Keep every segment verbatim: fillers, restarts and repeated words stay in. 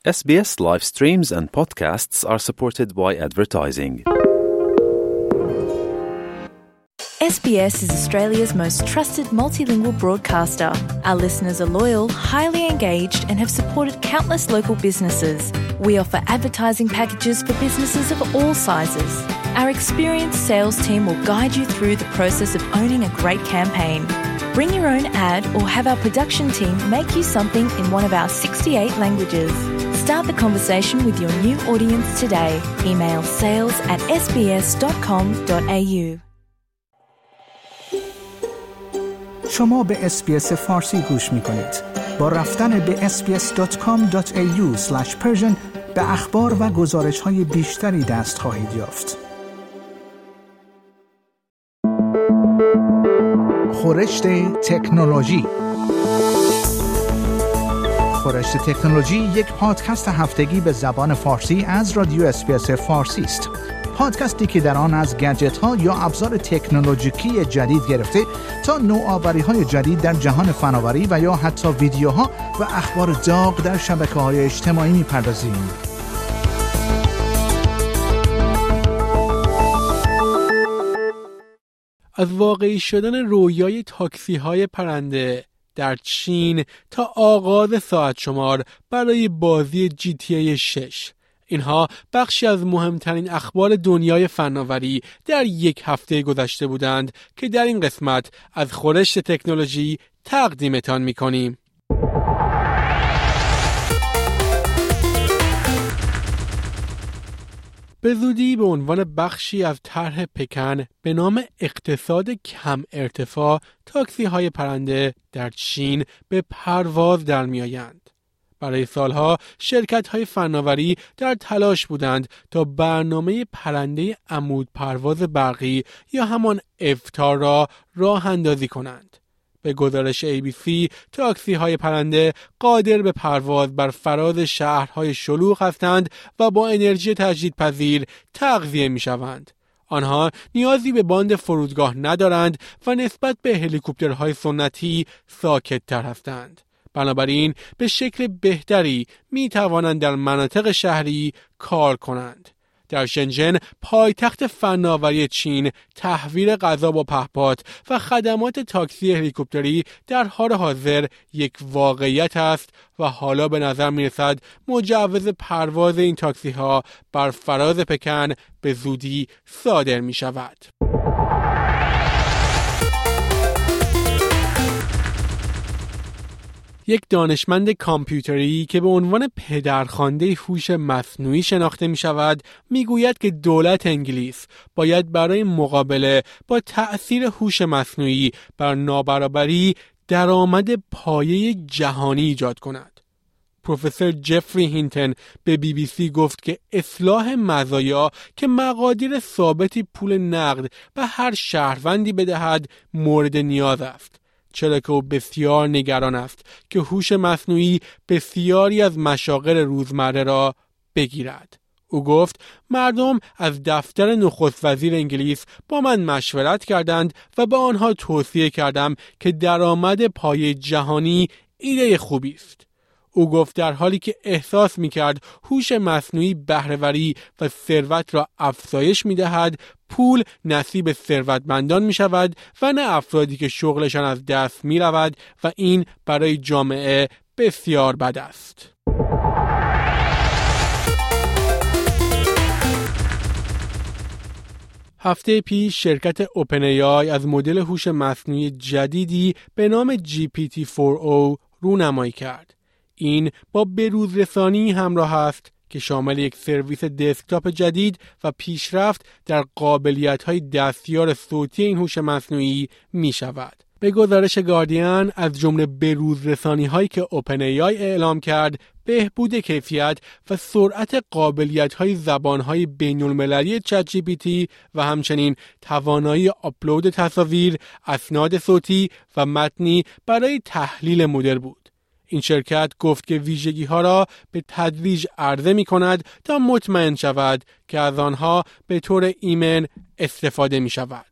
S B S live streams and podcasts are supported by advertising. S B S is Australia's most trusted multilingual broadcaster. Our listeners are loyal, highly engaged, and have supported countless local businesses. We offer advertising packages for businesses of all sizes. Our experienced sales team will guide you through the process of owning a great campaign. Bring your own ad or have our production team make you something in one of our sixty-eight languages. Start the conversation with your new audience today. Email sales at s b s dot com dot a u. شما به اس بی اس فارسی گوش می‌کنید. با رفتن به اس بی اس دات کام دات ای یو اسلش پرشن به اخبار و گزارش‌های بیشتری دست خواهید یافت. خورشت تکنولوژی. خورشت تکنولوژی یک پادکست هفتگی به زبان فارسی از رادیو اس بی اس فارسی است. پادکستی که در آن از گجت‌ها یا ابزار تکنولوژیکی جدید گرفته تا نوآوری‌های جدید در جهان فناوری و یا حتی ویدیوها و اخبار داغ در شبکه‌های اجتماعی می‌پردازیم. از واقعی شدن رویای تاکسی‌های پرنده در چین تا آغاز ساعت شمار برای بازی جی تی ای شش. اینها بخشی از مهمترین اخبار دنیای فناوری در یک هفته گذشته بودند که در این قسمت از خورشت تکنولوژی تقدیمتان می‌کنیم. به زودی به عنوان بخشی از طرح پکن به نام اقتصاد کم ارتفاع تاکسی‌های پرنده در چین به پرواز در می‌آیند. برای سالها شرکت‌های فناوری در تلاش بودند تا برنامه پرنده عمود پرواز برقی یا همان افتا را راه اندازی کنند. به گزارش ای بی سی، تاکسی‌های پرنده قادر به پرواز بر فراز شهرهای شلوغ هستند و با انرژی تجدیدپذیر تغذیه می‌شوند. آنها نیازی به باند فرودگاه ندارند و نسبت به هلیکوپترهای سنتی ساکت‌تر هستند. بنابراین به شکل بهتری می توانند در مناطق شهری کار کنند. در شنژن، پایتخت فناوری چین، تحویل غذا با پهپاد و خدمات تاکسی هلیکوپتری در حال حاضر یک واقعیت است و حالا به نظر می رسد مجوز پرواز این تاکسی ها بر فراز پکن به زودی صادر می شود. یک دانشمند کامپیوتری که به عنوان پدرخوانده هوش مصنوعی شناخته می شود می گوید که دولت انگلیس باید برای مقابله با تأثیر هوش مصنوعی بر نابرابری درآمد پایه جهانی ایجاد کند. پروفسور جفری هینتن به بی بی سی گفت که اصلاح مزایا که مقادیر ثابتی پول نقد به هر شهروندی بدهد مورد نیاز است، چرا که او بسیار نگران است که هوش مصنوعی بسیاری از مشاغل روزمره را بگیرد. او گفت مردم از دفتر نخست وزیر انگلیس با من مشورت کردند و به آنها توصیه کردم که درآمد پایه جهانی ایده خوبی است. او گفت در حالی که احساس می‌کرد هوش مصنوعی بهره‌وری و ثروت را افزایش می‌دهد، پول نصیب ثروتمندان می‌شود و نه افرادی که شغلشان از دست می‌رود و این برای جامعه بسیار بد است. هفته پیش شرکت اوپن ای آی از مدل هوش مصنوعی جدیدی به نام جی پی تی فور او رونمایی کرد. این با بروز رسانی همراه است که شامل یک سرویس دسکتاپ جدید و پیشرفت در قابلیت‌های دستیار صوتی این هوش مصنوعی می شود. به گزارش گاردین، از جمله بروز رسانی‌هایی که اوپن ای آی اعلام کرد، بهبود کیفیت و سرعت قابلیت‌های زبان‌های بین‌المللی چت جی پی تی و همچنین توانایی آپلود تصاویر، اسناد صوتی و متنی برای تحلیل مدل بود. این شرکت گفت که ویژگی‌ها را به تدریج عرضه می‌کند تا مطمئن شود که از آنها به طور ایمن استفاده می‌شود.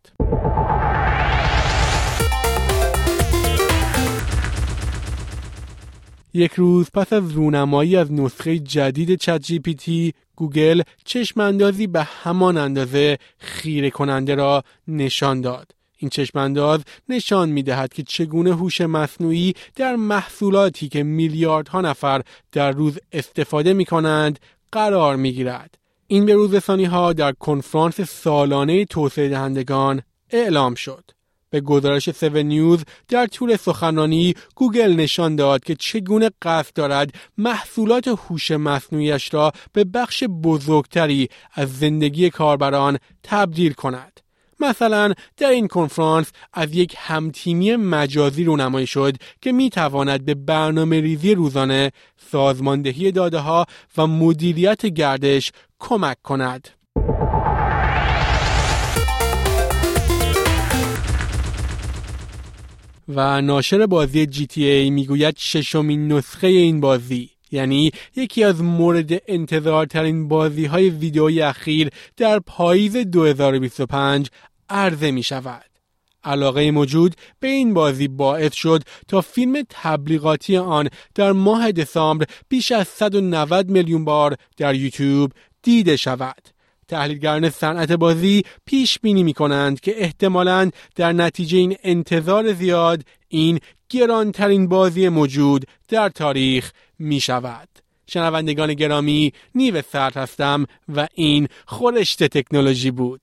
یک روز پس از رونمایی از نسخه جدید چت جی پی تی، گوگل چشماندازی به همان اندازه خیره کننده را نشان داد. این چشمانداز نشان می‌دهد که چگونه هوش مصنوعی در محصولاتی که میلیاردها نفر در روز استفاده می‌کنند قرار می‌گیرد. این به روز رسانی‌ها در کنفرانس سالانه توسعه دهندگان اعلام شد. به گزارش سون نیوز در طول سخنرانی گوگل نشان داد که چگونه قصد دارد محصولات هوش مصنوعیش را به بخش بزرگتری از زندگی کاربران تبدیل کند. مثلا در این کنفرانس از یک همتیمی مجازی رونمایی شد که می تواند به برنامه ریزی روزانه، سازماندهی داده ها و مدیریت گردش کمک کند. و ناشر بازی جی تی ای میگوید ششمین نسخه این بازی، یعنی یکی از مورد انتظارترین بازی های ویدئویی اخیر، در پاییز دو هزار و بیست و پنج عرضه می شود. علاقه موجود به این بازی باعث شد تا فیلم تبلیغاتی آن در ماه دسامبر بیش از صد و نود میلیون بار در یوتیوب دیده شود. تحلیلگران صنعت بازی پیش بینی می کنند که احتمالاً در نتیجه این انتظار زیاد این گرانترین بازی موجود در تاریخ می شود. شنوندگان گرامی، نیو سرد هستم و این خورشت تکنولوژی بود.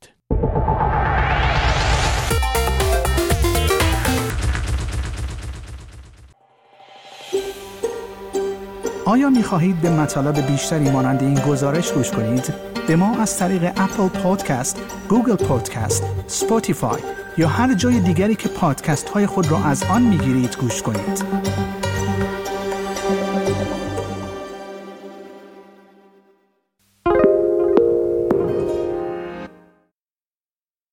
آیا می خواهید به مطالب بیشتری مانند این گزارش گوش کنید؟ به ما از طریق اپل پادکست، گوگل پادکست، اسپاتیفای یا هر جای دیگری که پادکست های خود را از آن می گیرید گوش کنید.